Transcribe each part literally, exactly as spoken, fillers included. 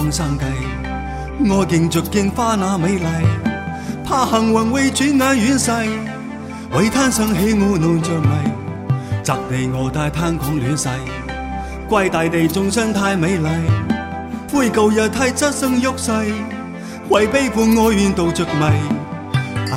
方生計，我競逐鏡花那美麗，怕幸運會轉眼遠逝，為攤上起懊惱着迷，擲地我大灘講亂世，怪大地眾生太美麗，悔舊日太側生喐世，為悲歡哀怨度着迷，啊，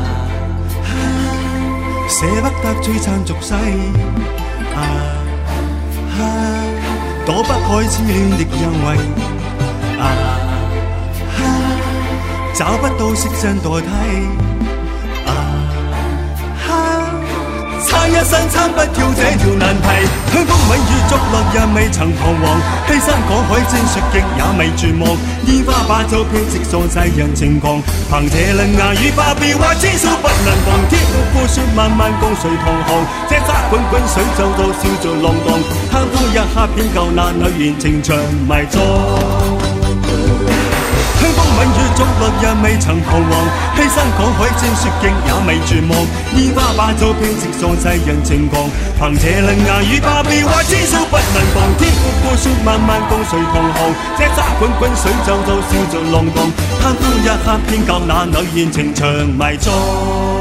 捨不得璀璨俗世，啊，啊躲不開痴戀的因為，啊，啊找不到色相代替，啊，啊差一生參不跳這條難題，香風吻雨逐落也未曾彷徨，披山趕海征雪極也未絕望，煙花把酒偏直喪世人情狂，憑這能牙與巴比話千數不能防，天路枯雪漫漫共誰同行，這沙滾滾水就到笑着浪蕩，貪歡一刻偏舊那女言情長迷葬。香風吻雨逐落也未曾彷徨，披山趕海征雪極也未絕望，煙花把酒偏直喪世人情狂，憑這能牙與巴比話千數不能防，天闊孤雪漫漫共誰同行，這沙滾滾水就到笑着浪蕩，貪歡一刻偏舊那女言情長迷葬。